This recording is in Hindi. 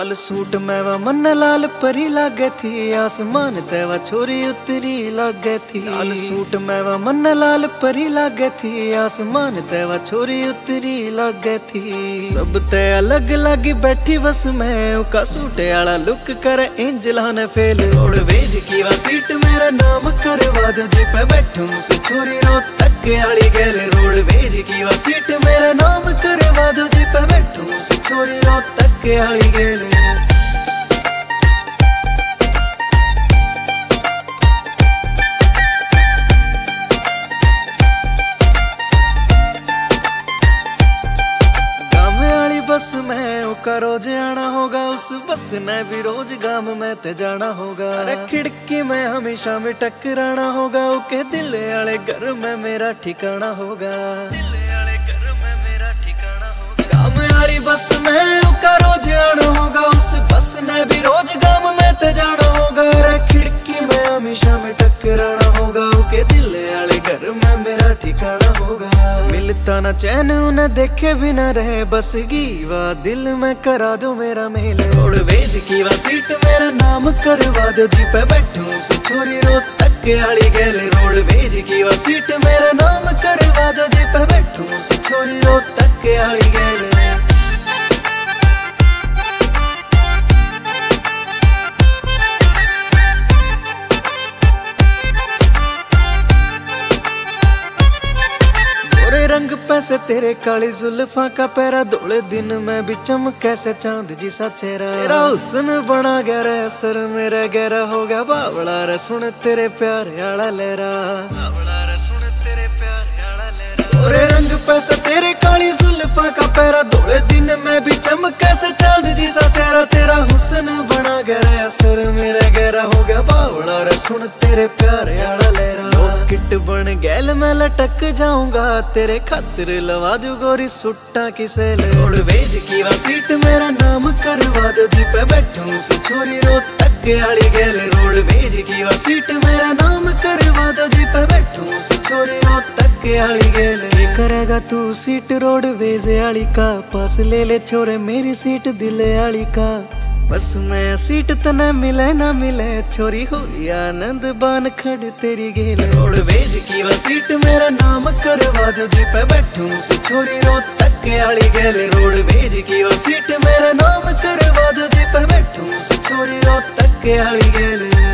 लाल सूट में वा मन लाल परी लागे थी, आसमान ते वा छोरी उतरी लागे थी। लाल सूट में वा मन लाल परी लागे थी, आसमान ते वा छोरी उतरी लागे थी। सब ते अलग अलग बैठी बस में, उका सूटे आला लुक करे इंजला ने फेल। रोडवेज की वा सीट मेरा नाम करवा दो, जी पे बैठूं से छोरी रो तक आली गेल। रोडवेज की वा सीट मेरा नाम करवा दो, जी पे बैठूं से छोरी रो तक आली गेल। बस में उका रोज आना होगा, उस बस ने भी रोज गांव में ते जाना होगा। अरे खिड़की में हमेशा में टकराना होगा, उके दिल वाले घर में मेरा ठिकाना होगा। दिल वाले घर में मेरा ठिकाना होगा। गांव वाली बस में उका रोज आना होगा, उस बस ने भी रोज गांव में ते जाना होगा। अरे खिड़की में हमेशा में टकराना होगा, उके दिल वाले घर में मेरा ठिकाना होगा। मिलता ना चैन उन्हें देखे भी ना रहे, बस गीवा दिल में करा दो मेरा मेल। रोडवेज की वा सीट मेरा नाम करवा दो, जी पे बैठूं से छोरी रो तक आली गेल। रोडवेज की वा सीट मेरा नाम करवा दो, जी पे बैठूं से छोरी रो तक आली गेल। रंग पैसे तेरे काली जुल्फा का पैरा, धोले दिन में भी चमक कैसे चांद जिसा चेहरा। तेरा हुस्न बना गहरा असर मेरा गहरा हो गया, बावड़ा रे सुन तेरे प्यार आला लहरा। बावड़ा रे सुन तेरे प्यार आला लहरा। गोरे रंग पैसे तेरे काली जुल्फा का पैरा, धोले दिन में भी चमक कैसे चांद जिसा चेहरा। तेरा हुस्न बना गहरा असर मेरा गहरा हो गया, बावड़ा रे सुन तेरे प्यार आला लहरा। किट बन गैल मैं लटक जाऊंगा, तेरे खातिर लवा दू गोरी सुट्टा की सेल। रोडवेज की वा सीट मेरा नाम करवा दो, जी पे बैठूं से छोरी रो तक आली गेल। रोडवेज की वा सीट मेरा नाम करवा दो, जी पे बैठूं से छोरी रो तक आली गेल। करेगा तू सीट रोडवेज आली का, पास ले ले छोरे मेरी सीट दिल आली का। बस में सीट तने मिले ना मिले, छोरी हुई आनंद बान खड़ तेरी गेल। रोडवेज की वा सीट मेरा नाम करवा दो, जी पे बैठूं से छोरी रो तक आली गेल। रोडवेज की वा सीट मेरा नाम करवा दो, जी पे बैठूं से छोरी रो तक आली गेल।